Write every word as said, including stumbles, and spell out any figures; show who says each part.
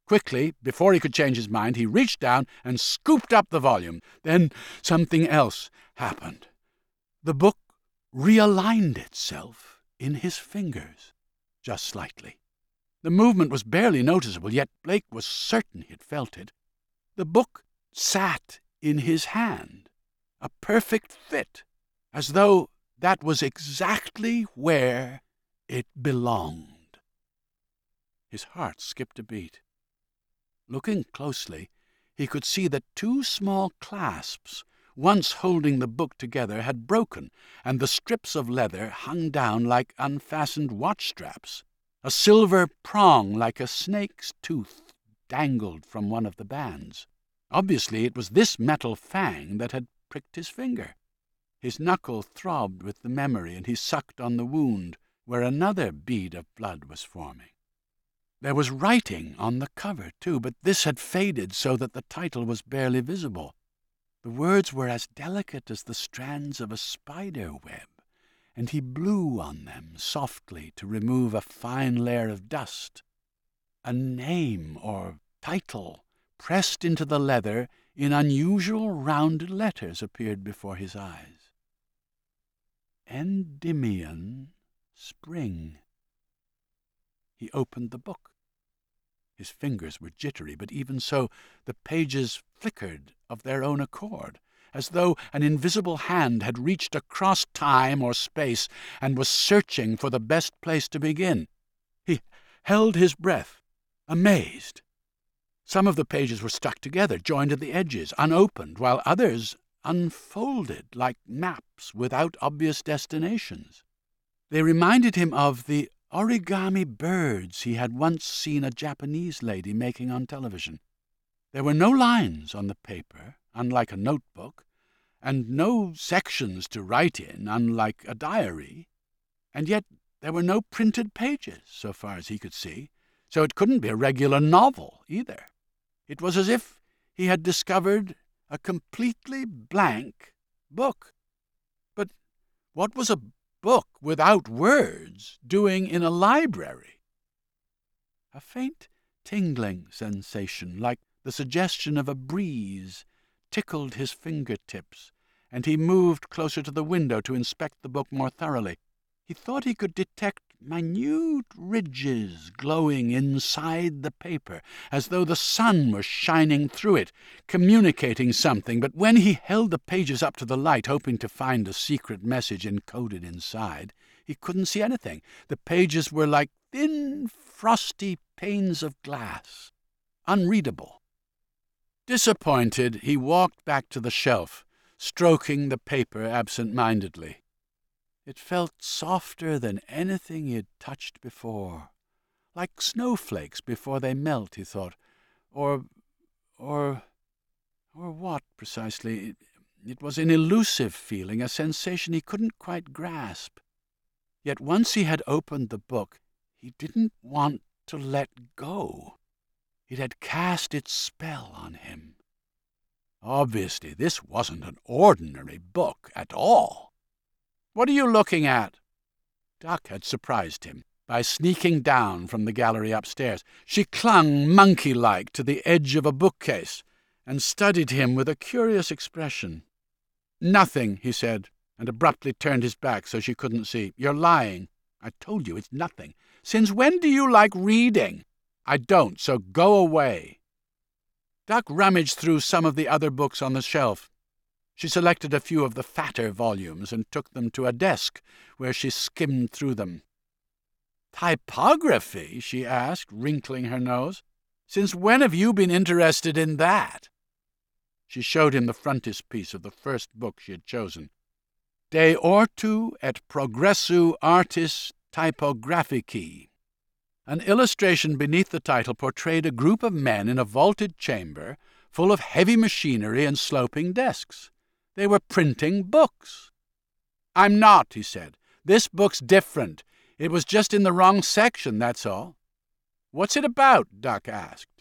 Speaker 1: Quickly, before he could change his mind, he reached down and scooped up the volume. Then something else happened. The book realigned itself in his fingers, just slightly. The movement was barely noticeable, yet Blake was certain he had felt it. The book sat in his hand, a perfect fit, as though that was exactly where it belonged. His heart skipped a beat. Looking closely, he could see that two small clasps, once holding the book together, had broken, and the strips of leather hung down like unfastened watch straps. A silver prong like a snake's tooth dangled from one of the bands. Obviously it was this metal fang that had pricked his finger. His knuckle throbbed with the memory, and he sucked on the wound, where another bead of blood was forming. There was writing on the cover, too, but this had faded so that the title was barely visible. The words were as delicate as the strands of a spider web, and he blew on them softly to remove a fine layer of dust. A name or title, pressed into the leather in unusual rounded letters, appeared before his eyes. Endymion Spring. He opened the book. His fingers were jittery, but even so the pages flickered of their own accord, as though an invisible hand had reached across time or space and was searching for the best place to begin. He held his breath, amazed. Some of the pages were stuck together, joined at the edges, unopened, while others unfolded like maps without obvious destinations. They reminded him of the origami birds he had once seen a Japanese lady making on television. There were no lines on the paper, unlike a notebook, and no sections to write in, unlike a diary, and yet there were no printed pages, so far as he could see, so it couldn't be a regular novel either. It was as if he had discovered a completely blank book. But what was a book without words doing in a library? A faint tingling sensation, like the suggestion of a breeze, tickled his fingertips, and he moved closer to the window to inspect the book more thoroughly. He thought he could detect minute ridges glowing inside the paper, as though the sun were shining through it, communicating something, but when he held the pages up to the light, hoping to find a secret message encoded inside, he couldn't see anything. The pages were like thin, frosty panes of glass, unreadable. Disappointed, he walked back to the shelf, stroking the paper absent-mindedly. It felt softer than anything he had touched before, like snowflakes before they melt, he thought, or, or, or what precisely? It, it was an elusive feeling, a sensation he couldn't quite grasp. Yet once he had opened the book, he didn't want to let go. It had cast its spell on him. Obviously, this wasn't an ordinary book at all. "What are you looking at?" Duck had surprised him by sneaking down from the gallery upstairs. She clung monkey-like to the edge of a bookcase and studied him with a curious expression. "Nothing," he said, and abruptly turned his back so she couldn't see. "You're lying. I told you it's nothing. Since when do you like reading?" "I don't, so go away." Duck rummaged through some of the other books on the shelf. She selected a few of the fatter volumes and took them to a desk, where she skimmed through them. "Typography?" she asked, wrinkling her nose. "Since when have you been interested in that?" She showed him the frontispiece of the first book she had chosen. De Ortu et Progressu Artis Typographici. An illustration beneath the title portrayed a group of men in a vaulted chamber full of heavy machinery and sloping desks. They were printing books. "I'm not," he said. "This book's different. It was just in the wrong section, that's all." "What's it about?" Duck asked.